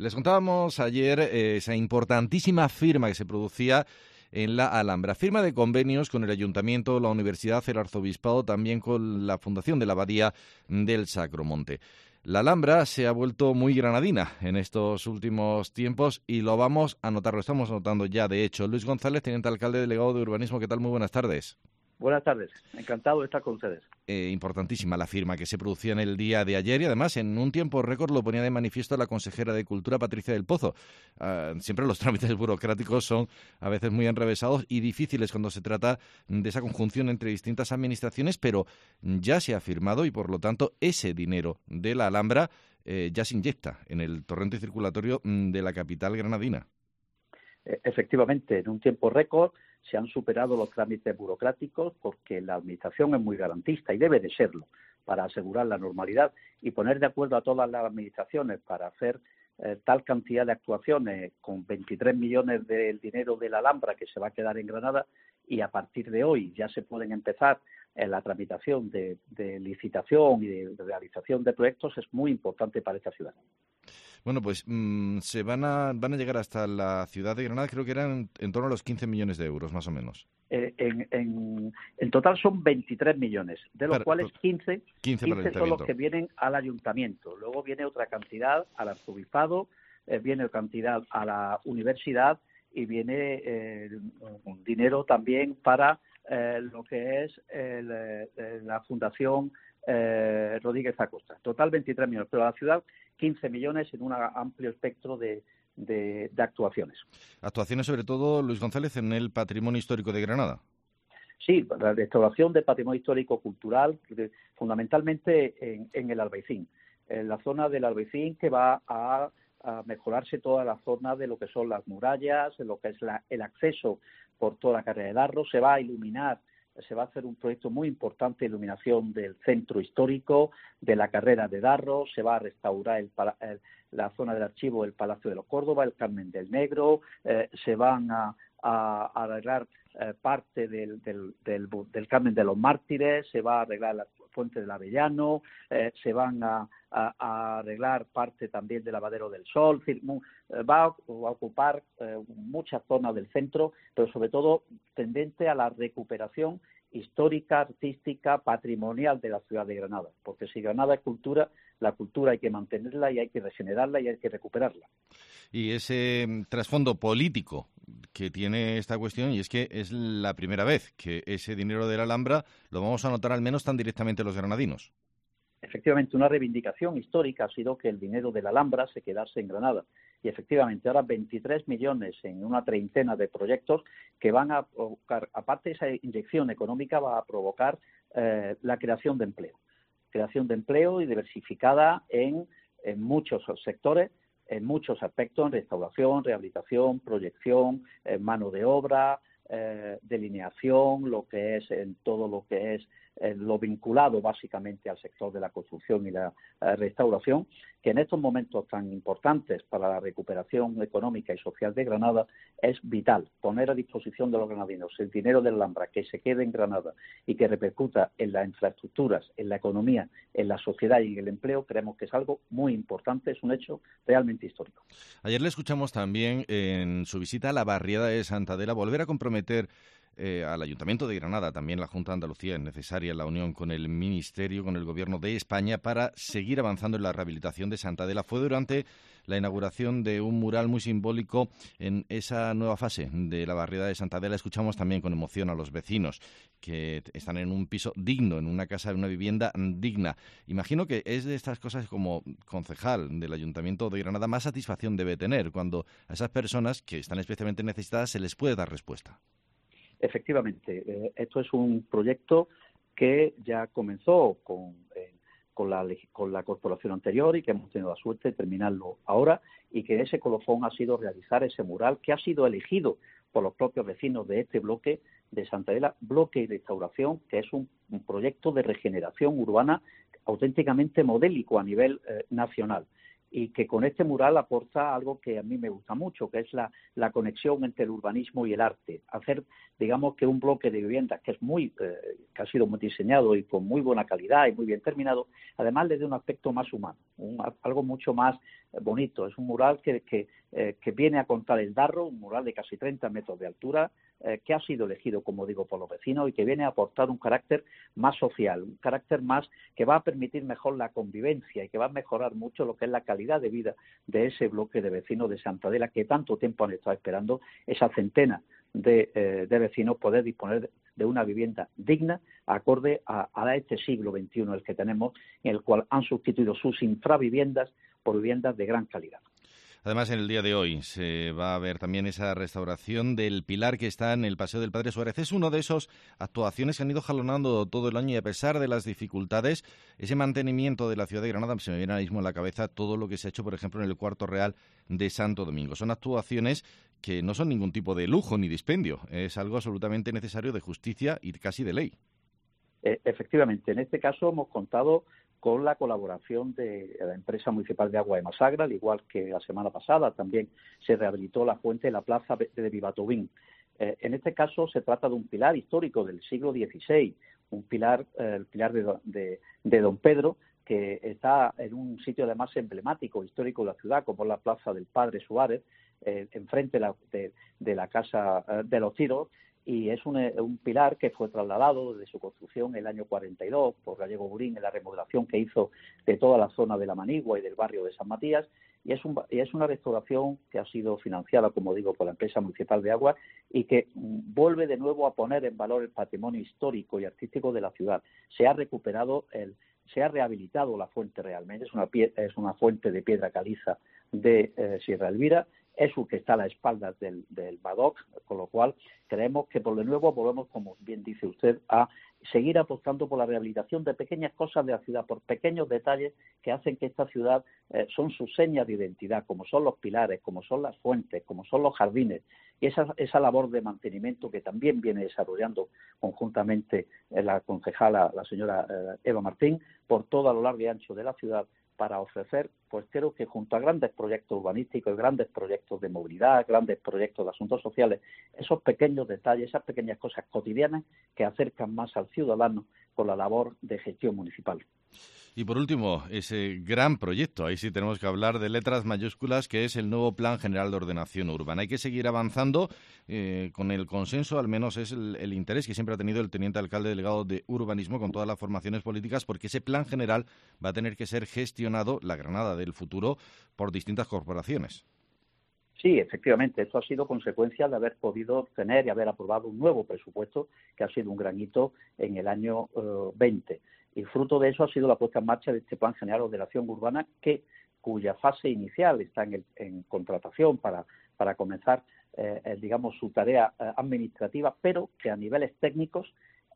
Les contábamos ayer esa importantísima firma que se producía en la Alhambra. Firma de convenios con el Ayuntamiento, la Universidad, el Arzobispado, también con la Fundación de la Abadía del Sacromonte. La Alhambra se ha vuelto muy granadina en estos últimos tiempos y lo vamos a notar, lo estamos notando ya, de hecho. Luis González, teniente alcalde delegado de Urbanismo, ¿qué tal? Muy buenas tardes. Buenas tardes, encantado de estar con ustedes. Importantísima la firma que se producía en el día de ayer y además en un tiempo récord lo ponía de manifiesto la consejera de Cultura, Patricia del Pozo. Siempre los trámites burocráticos son a veces muy enrevesados y difíciles cuando se trata de esa conjunción entre distintas administraciones, pero ya se ha firmado y por lo tanto ese dinero de la Alhambra ya se inyecta en el torrente circulatorio de la capital granadina. Efectivamente, en un tiempo récord se han superado los trámites burocráticos porque la Administración es muy garantista y debe de serlo para asegurar la normalidad y poner de acuerdo a todas las administraciones para hacer tal cantidad de actuaciones con 23 millones del dinero de la Alhambra que se va a quedar en Granada, y a partir de hoy ya se pueden empezar en la tramitación de licitación y de realización de proyectos. Es muy importante para esta ciudad. Bueno, pues se van a llegar hasta la ciudad de Granada, creo que eran en torno a los 15 millones de euros, más o menos. En total son 23 millones, de los cuales 15 son los que vienen al ayuntamiento. Luego viene otra cantidad al arzobispado, viene otra cantidad a la universidad y viene un dinero también para lo que es la Fundación Rodríguez Acosta. Total 23 millones, pero a la ciudad 15 millones en un amplio espectro de actuaciones. Actuaciones sobre todo, Luis González, en el patrimonio histórico de Granada. Sí, la restauración de patrimonio histórico-cultural, fundamentalmente en el Albaicín. En la zona del Albaicín, que va a mejorarse toda la zona de lo que son las murallas, lo que es el acceso por toda la carrera de Darro. Se va a iluminar, se va a hacer un proyecto muy importante de iluminación del centro histórico, de la carrera de Darro. Se va a restaurar la zona del archivo, el Palacio de los Córdoba, el Carmen del Negro. Se van a arreglar parte del Carmen de los Mártires, se va a arreglar la Fuente del Avellano, se van a arreglar parte también del Lavadero del Sol. Va a ocupar muchas zonas del centro, pero sobre todo tendente a la recuperación histórica, artística, patrimonial de la ciudad de Granada, porque si Granada es cultura, la cultura hay que mantenerla y hay que regenerarla y hay que recuperarla. Y ese trasfondo político que tiene esta cuestión, y es que es la primera vez que ese dinero de la Alhambra lo vamos a notar al menos tan directamente los granadinos. Efectivamente, una reivindicación histórica ha sido que el dinero de la Alhambra se quedase en Granada. Y efectivamente, ahora 23 millones en una treintena de proyectos que van a provocar, aparte de esa inyección económica, va a provocar la creación de empleo. Creación de empleo y diversificada en muchos sectores, en muchos aspectos, en restauración, rehabilitación, proyección, mano de obra, delineación, lo que es en todo lo que es lo vinculado básicamente al sector de la construcción y la restauración, que en estos momentos tan importantes para la recuperación económica y social de Granada es vital poner a disposición de los granadinos el dinero de la Alhambra que se quede en Granada y que repercuta en las infraestructuras, en la economía, en la sociedad y en el empleo. Creemos que es algo muy importante, es un hecho realmente histórico. Ayer le escuchamos también en su visita a la barriada de Santa Adela volver a comprometer al Ayuntamiento de Granada, también la Junta de Andalucía, es necesaria la unión con el Ministerio, con el Gobierno de España para seguir avanzando en la rehabilitación de Santa Adela. Fue durante la inauguración de un mural muy simbólico en esa nueva fase de la barriada de Santa Adela. Escuchamos también con emoción a los vecinos que están en un piso digno, en una casa, en una vivienda digna. Imagino que es de estas cosas como concejal del Ayuntamiento de Granada más satisfacción debe tener cuando a esas personas que están especialmente necesitadas se les puede dar respuesta. Efectivamente, esto es un proyecto que ya comenzó con la corporación anterior y que hemos tenido la suerte de terminarlo ahora, y que ese colofón ha sido realizar ese mural que ha sido elegido por los propios vecinos de este bloque de Santa Adela, bloque y restauración, que es un proyecto de regeneración urbana auténticamente modélico a nivel nacional. Y que con este mural aporta algo que a mí me gusta mucho, que es la conexión entre el urbanismo y el arte. Hacer, digamos, que un bloque de viviendas que que ha sido muy diseñado y con muy buena calidad y muy bien terminado, además le dé un aspecto más humano, algo mucho más bonito. Es un mural que viene a contar el Darro, un mural de casi 30 metros de altura, que ha sido elegido, como digo, por los vecinos y que viene a aportar un carácter más social, un carácter más que va a permitir mejor la convivencia y que va a mejorar mucho lo que es la calidad de vida de ese bloque de vecinos de Santa Adela que tanto tiempo han estado esperando, esa centena de vecinos poder disponer de una vivienda digna, acorde a este siglo XXI el que tenemos, en el cual han sustituido sus infraviviendas por viviendas de gran calidad. Además, en el día de hoy se va a ver también esa restauración del pilar que está en el Paseo del Padre Suárez. Es una de esas actuaciones que han ido jalonando todo el año y a pesar de las dificultades, ese mantenimiento de la ciudad de Granada, se me viene ahora mismo en la cabeza todo lo que se ha hecho, por ejemplo, en el Cuarto Real de Santo Domingo. Son actuaciones que no son ningún tipo de lujo ni dispendio, es algo absolutamente necesario de justicia y casi de ley. Efectivamente, en este caso hemos contado con la colaboración de la empresa municipal de agua de Masagra, al igual que la semana pasada también se rehabilitó la fuente de la plaza de Vivatobín. En este caso se trata de un pilar histórico del siglo XVI, un pilar, el pilar de Don Pedro, que está en un sitio además emblemático, histórico de la ciudad, como es la plaza del Padre Suárez, enfrente de la Casa de los Tiros, y es un pilar que fue trasladado desde su construcción en el año 42 por Gallego Burín en la remodelación que hizo de toda la zona de la Manigua y del barrio de San Matías, y es una restauración que ha sido financiada, como digo, por la empresa municipal de agua y que vuelve de nuevo a poner en valor el patrimonio histórico y artístico de la ciudad. Se ha rehabilitado la fuente realmente, es una fuente de piedra caliza de Sierra Elvira, es un que está a las espaldas del Badoc, con lo cual creemos que por de nuevo volvemos, como bien dice usted, a seguir apostando por la rehabilitación de pequeñas cosas de la ciudad, por pequeños detalles que hacen que esta ciudad son sus señas de identidad, como son los pilares, como son las fuentes, como son los jardines, y esa labor de mantenimiento que también viene desarrollando conjuntamente la concejala, la señora Eva Martín, por todo a lo largo y ancho de la ciudad, para ofrecer, pues creo que junto a grandes proyectos urbanísticos, grandes proyectos de movilidad, grandes proyectos de asuntos sociales, esos pequeños detalles, esas pequeñas cosas cotidianas que acercan más al ciudadano con la labor de gestión municipal. Y por último, ese gran proyecto, ahí sí tenemos que hablar de letras mayúsculas, que es el nuevo Plan General de Ordenación Urbana. Hay que seguir avanzando con el consenso, al menos es el interés que siempre ha tenido el teniente alcalde delegado de urbanismo con todas las formaciones políticas, porque ese plan general va a tener que ser gestionado, la Granada del futuro, por distintas corporaciones. Sí, efectivamente, esto ha sido consecuencia de haber podido tener y haber aprobado un nuevo presupuesto que ha sido un gran hito en el año 20. Y fruto de eso ha sido la puesta en marcha de este Plan General de Ordenación Urbana, cuya fase inicial está en contratación para comenzar, digamos, su tarea administrativa, pero que a niveles técnicos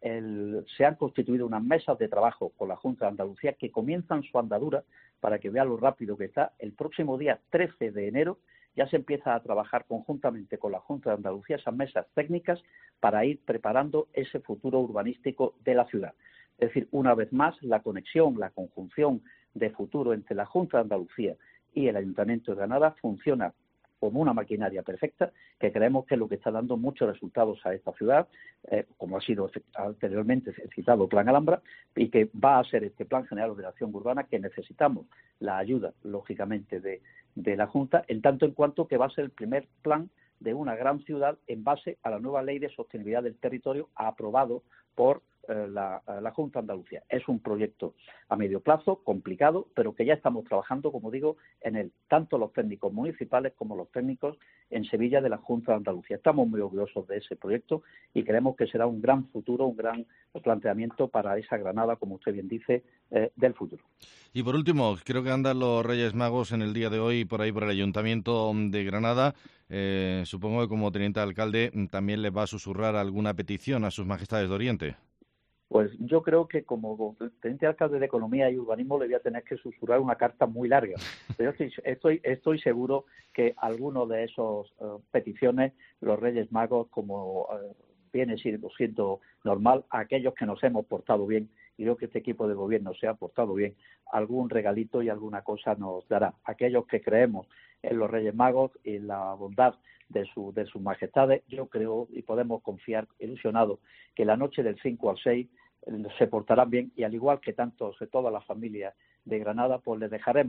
se han constituido unas mesas de trabajo con la Junta de Andalucía que comienzan su andadura, para que vea lo rápido que está. El próximo día 13 de enero ya se empieza a trabajar conjuntamente con la Junta de Andalucía esas mesas técnicas para ir preparando ese futuro urbanístico de la ciudad. Es decir, una vez más, la conexión, la conjunción de futuro entre la Junta de Andalucía y el Ayuntamiento de Granada funciona como una maquinaria perfecta, que creemos que es lo que está dando muchos resultados a esta ciudad, como ha sido anteriormente citado Plan Alhambra, y que va a ser este Plan General de Ordenación Urbana, que necesitamos la ayuda, lógicamente, de la Junta, en tanto en cuanto que va a ser el primer plan de una gran ciudad en base a la nueva Ley de Sostenibilidad del Territorio aprobado por la Junta de Andalucía. Es un proyecto a medio plazo, complicado, pero que ya estamos trabajando, como digo, en él, tanto los técnicos municipales como los técnicos en Sevilla de la Junta de Andalucía. Estamos muy orgullosos de ese proyecto y creemos que será un gran futuro, un gran planteamiento para esa Granada, como usted bien dice, del futuro. Y por último, creo que andan los Reyes Magos en el día de hoy por ahí por el Ayuntamiento de Granada. Supongo que como teniente alcalde también les va a susurrar alguna petición a sus majestades de Oriente. Pues yo creo que como teniente alcalde de Economía y Urbanismo le voy a tener que susurrar una carta muy larga. Pero estoy seguro que alguno de esas peticiones, los Reyes Magos, como viene siendo normal, a aquellos que nos hemos portado bien, y creo que este equipo de gobierno se ha portado bien, algún regalito y alguna cosa nos dará. Aquellos que creemos en los Reyes Magos y en la bondad de sus majestades, yo creo y podemos confiar ilusionados que la noche del 5 al 6 se portarán bien, y al igual que todas las familias de Granada, pues les dejaremos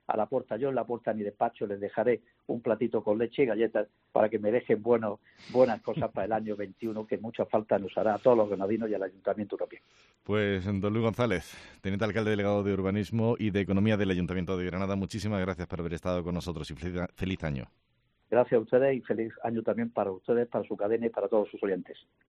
a la puerta. Yo en la puerta de mi despacho les dejaré un platito con leche y galletas para que me dejen buenas cosas para el año 21, que mucha falta nos hará a todos los granadinos y al Ayuntamiento también. Pues, don Luis González, teniente alcalde delegado de Urbanismo y de Economía del Ayuntamiento de Granada, muchísimas gracias por haber estado con nosotros y feliz año. Gracias a ustedes y feliz año también para ustedes, para su cadena y para todos sus oyentes.